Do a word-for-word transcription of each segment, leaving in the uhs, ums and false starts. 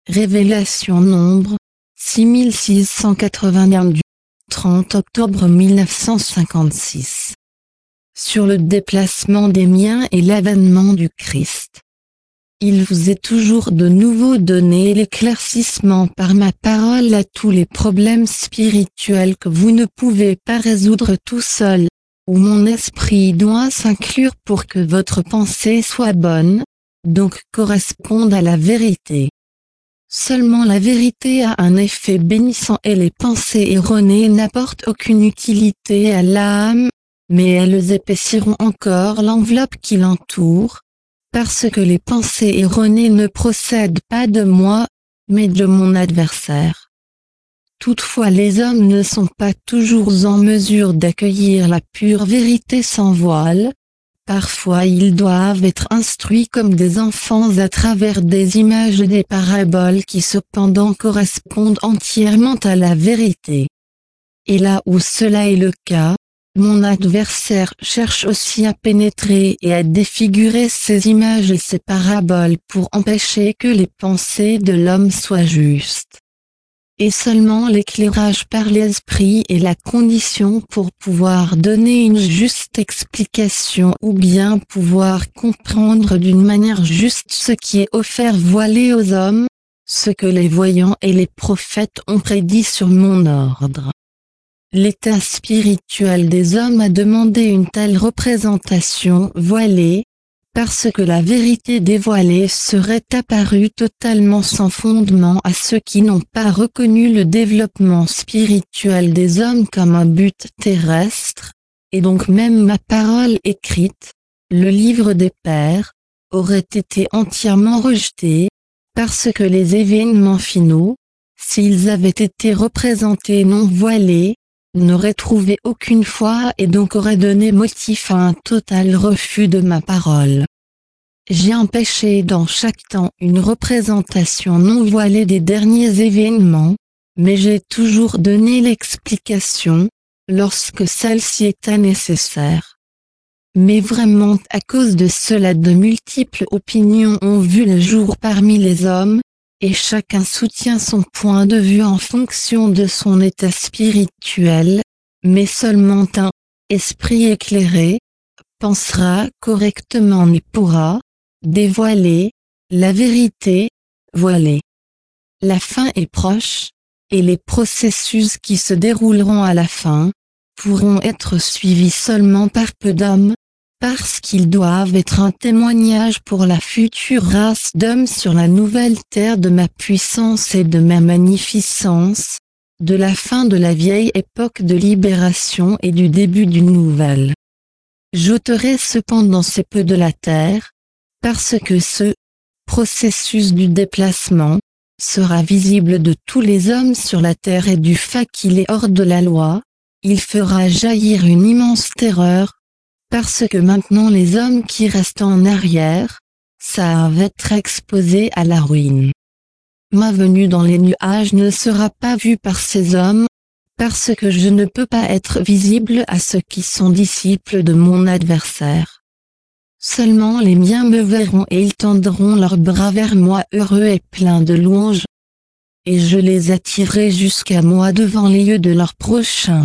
Révélation Nombre, six mille six cent quatre-vingt-un du trente octobre mille neuf cent cinquante-six. Sur le déplacement des miens et l'avènement du Christ. Il vous est toujours de nouveau donné l'éclaircissement par ma parole à tous les problèmes spirituels que vous ne pouvez pas résoudre tout seul, où mon esprit doit s'inclure pour que votre pensée soit bonne, donc corresponde à la vérité. Seulement la vérité a un effet bénissant et les pensées erronées n'apportent aucune utilité à l'âme, mais elles épaissiront encore l'enveloppe qui l'entoure, parce que les pensées erronées ne procèdent pas de moi, mais de mon adversaire. Toutefois les hommes ne sont pas toujours en mesure d'accueillir la pure vérité sans voile. Parfois ils doivent être instruits comme des enfants à travers des images et des paraboles qui cependant correspondent entièrement à la vérité. Et là où cela est le cas, mon adversaire cherche aussi à pénétrer et à défigurer ces images et ces paraboles pour empêcher que les pensées de l'homme soient justes. Et seulement l'éclairage par l'esprit est la condition pour pouvoir donner une juste explication ou bien pouvoir comprendre d'une manière juste ce qui est offert voilé aux hommes, ce que les voyants et les prophètes ont prédit sur mon ordre. L'état spirituel des hommes a demandé une telle représentation voilée, parce que la vérité dévoilée serait apparue totalement sans fondement à ceux qui n'ont pas reconnu le développement spirituel des hommes comme un but terrestre, et donc même ma parole écrite, le livre des pères, aurait été entièrement rejeté, parce que les événements finaux, s'ils avaient été représentés non voilés, n'aurait trouvé aucune foi et donc aurait donné motif à un total refus de ma parole. J'ai empêché dans chaque temps une représentation non voilée des derniers événements, mais j'ai toujours donné l'explication, lorsque celle-ci était nécessaire. Mais vraiment à cause de cela de multiples opinions ont vu le jour parmi les hommes, et chacun soutient son point de vue en fonction de son état spirituel, mais seulement un esprit éclairé pensera correctement et pourra dévoiler la vérité voilée. La fin est proche, et les processus qui se dérouleront à la fin pourront être suivis seulement par peu d'hommes, parce qu'ils doivent être un témoignage pour la future race d'hommes sur la nouvelle terre de ma puissance et de ma magnificence, de la fin de la vieille époque de libération et du début d'une nouvelle. J'ôterai cependant ces peu de la terre, parce que ce processus du déplacement sera visible de tous les hommes sur la terre et du fait qu'il est hors de la loi, il fera jaillir une immense terreur, parce que maintenant les hommes qui restent en arrière, savent être exposés à la ruine. Ma venue dans les nuages ne sera pas vue par ces hommes, parce que je ne peux pas être visible à ceux qui sont disciples de mon adversaire. Seulement les miens me verront et ils tendront leurs bras vers moi heureux et pleins de louanges. Et je les attirerai jusqu'à moi devant les yeux de leurs prochains.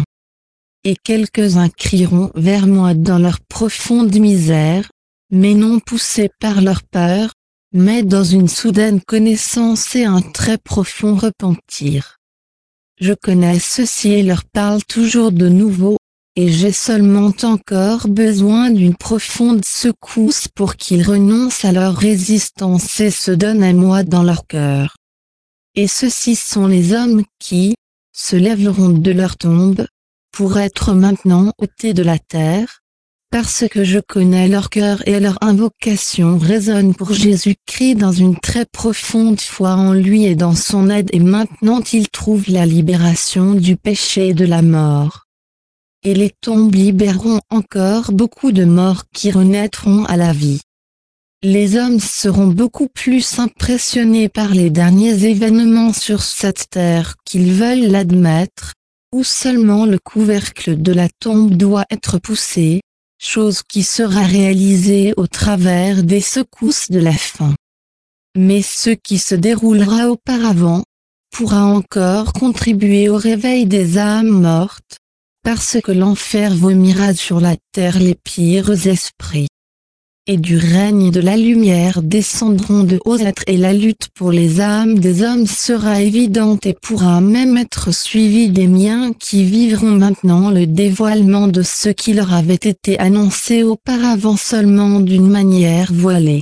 Et quelques-uns crieront vers moi dans leur profonde misère, mais non poussés par leur peur, mais dans une soudaine connaissance et un très profond repentir. Je connais ceux-ci et leur parle toujours de nouveau, et j'ai seulement encore besoin d'une profonde secousse pour qu'ils renoncent à leur résistance et se donnent à moi dans leur cœur. Et ceux-ci sont les hommes qui se lèveront de leur tombe, pour être maintenant ôtés de la terre, parce que je connais leur cœur et leur invocation résonne pour Jésus-Christ dans une très profonde foi en lui et dans son aide et maintenant ils trouvent la libération du péché et de la mort. Et les tombes libéreront encore beaucoup de morts qui renaîtront à la vie. Les hommes seront beaucoup plus impressionnés par les derniers événements sur cette terre qu'ils veulent l'admettre, où seulement le couvercle de la tombe doit être poussé, chose qui sera réalisée au travers des secousses de la fin. mais ce qui se déroulera auparavant pourra encore contribuer au réveil des âmes mortes, parce que l'enfer vomira sur la terre les pires esprits. Et du règne de la lumière descendront de hauts êtres et la lutte pour les âmes des hommes sera évidente et pourra même être suivie des miens qui vivront maintenant le dévoilement de ce qui leur avait été annoncé auparavant seulement d'une manière voilée.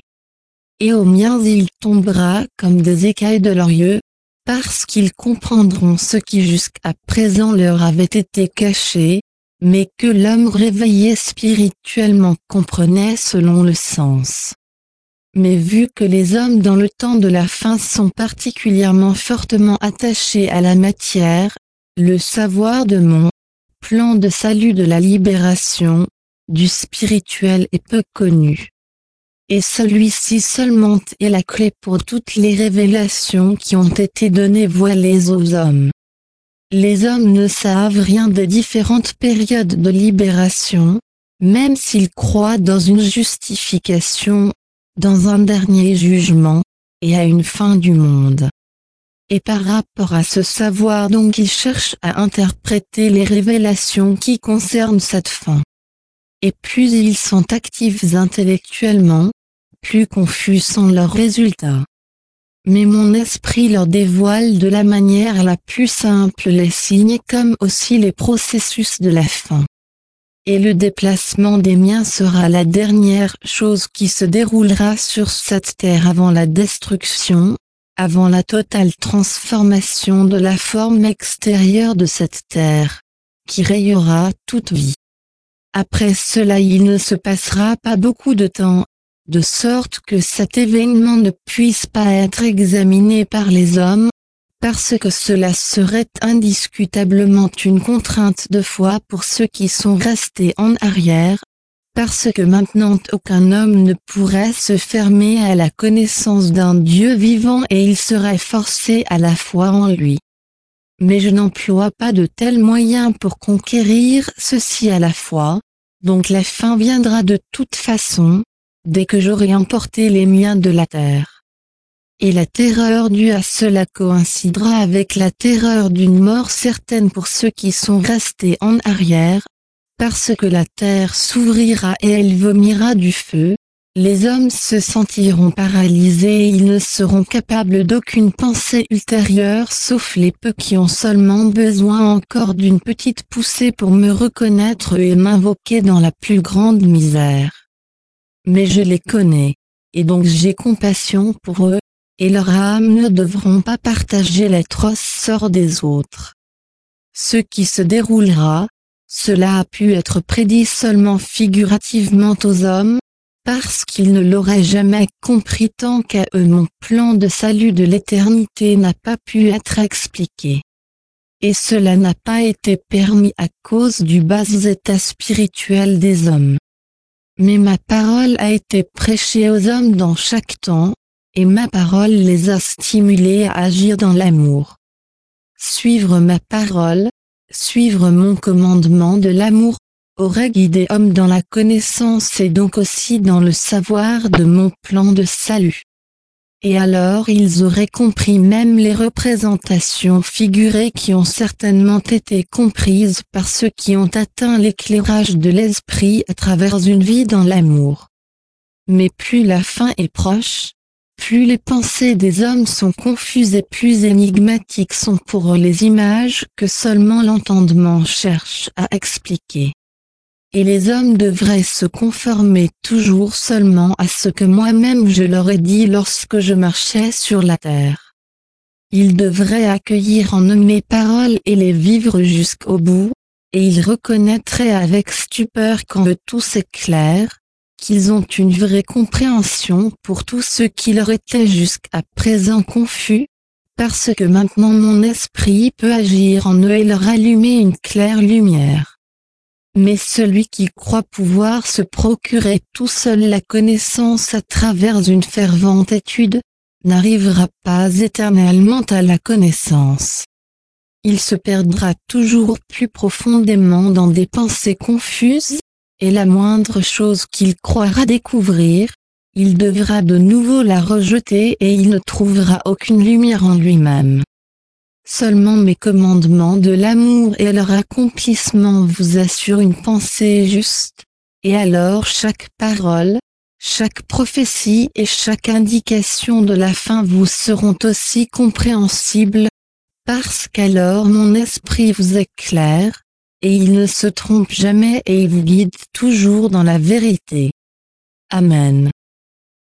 Et aux miens il tombera comme des écailles de leurs yeux, parce qu'ils comprendront ce qui jusqu'à présent leur avait été caché, mais que l'homme réveillé spirituellement comprenait selon le sens. Mais vu que les hommes dans le temps de la fin sont particulièrement fortement attachés à la matière, le savoir de mon plan de salut de la libération, du spirituel est peu connu. Et celui-ci seulement est la clé pour toutes les révélations qui ont été données voilées aux hommes. Les hommes ne savent rien des différentes périodes de libération, même s'ils croient dans une justification, dans un dernier jugement, et à une fin du monde. Et par rapport à ce savoir donc ils cherchent à interpréter les révélations qui concernent cette fin. Et plus ils sont actifs intellectuellement, plus confus sont leurs résultats. Mais mon esprit leur dévoile de la manière la plus simple les signes comme aussi les processus de la fin. Et le déplacement des miens sera la dernière chose qui se déroulera sur cette terre avant la destruction, avant la totale transformation de la forme extérieure de cette terre, qui rayera toute vie. Après cela il ne se passera pas beaucoup de temps, de sorte que cet événement ne puisse pas être examiné par les hommes, parce que cela serait indiscutablement une contrainte de foi pour ceux qui sont restés en arrière, parce que maintenant aucun homme ne pourrait se fermer à la connaissance d'un Dieu vivant et il serait forcé à la foi en lui. Mais je n'emploie pas de tels moyens pour conquérir ceci à la fois, donc la fin viendra de toute façon, dès que j'aurai emporté les miens de la terre. Et la terreur due à cela coïncidera avec la terreur d'une mort certaine pour ceux qui sont restés en arrière, parce que la terre s'ouvrira et elle vomira du feu, les hommes se sentiront paralysés et ils ne seront capables d'aucune pensée ultérieure sauf les peu qui ont seulement besoin encore d'une petite poussée pour me reconnaître et m'invoquer dans la plus grande misère. Mais je les connais, et donc j'ai compassion pour eux, et leurs âmes ne devront pas partager l'atroce sort des autres. Ce qui se déroulera, cela a pu être prédit seulement figurativement aux hommes, parce qu'ils ne l'auraient jamais compris tant qu'à eux mon plan de salut de l'éternité n'a pas pu être expliqué. Et cela n'a pas été permis à cause du bas état spirituel des hommes. Mais ma parole a été prêchée aux hommes dans chaque temps, et ma parole les a stimulés à agir dans l'amour. Suivre ma parole, suivre mon commandement de l'amour, aurait guidé homme dans la connaissance et donc aussi dans le savoir de mon plan de salut. Et alors ils auraient compris même les représentations figurées qui ont certainement été comprises par ceux qui ont atteint l'éclairage de l'esprit à travers une vie dans l'amour. Mais plus la fin est proche, plus les pensées des hommes sont confuses et plus énigmatiques sont pour eux les images que seulement l'entendement cherche à expliquer. Et les hommes devraient se conformer toujours seulement à ce que moi-même je leur ai dit lorsque je marchais sur la terre. Ils devraient accueillir en eux mes paroles et les vivre jusqu'au bout, et ils reconnaîtraient avec stupeur quand tout s'éclaire, qu'ils ont une vraie compréhension pour tout ce qui leur était jusqu'à présent confus, parce que maintenant mon esprit peut agir en eux et leur allumer une claire lumière. Mais celui qui croit pouvoir se procurer tout seul la connaissance à travers une fervente étude, n'arrivera pas éternellement à la connaissance. Il se perdra toujours plus profondément dans des pensées confuses, et la moindre chose qu'il croira découvrir, il devra de nouveau la rejeter et il ne trouvera aucune lumière en lui-même. Seulement mes commandements de l'amour et leur accomplissement vous assurent une pensée juste, et alors chaque parole, chaque prophétie et chaque indication de la fin vous seront aussi compréhensibles, parce qu'alors mon esprit vous éclaire, et il ne se trompe jamais et il vous guide toujours dans la vérité. Amen.